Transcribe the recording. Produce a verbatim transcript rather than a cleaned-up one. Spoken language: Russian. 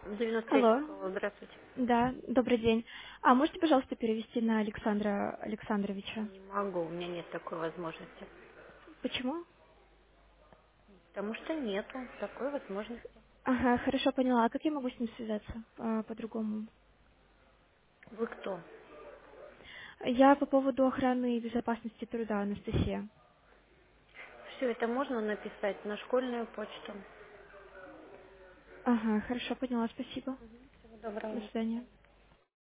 девяносто третья Алло. школа, здравствуйте. Да, добрый день. А можете, пожалуйста, перевести на Александра Александровича? Не могу, у меня нет такой возможности. Почему? Потому что нету такой возможности. Ага, хорошо, поняла. А как я могу с ним связаться а, по-другому? Вы кто? Я по поводу охраны и безопасности труда, Анастасия. Все это можно написать на школьную почту. Ага, хорошо, поняла, спасибо. Всего До доброго. свидания.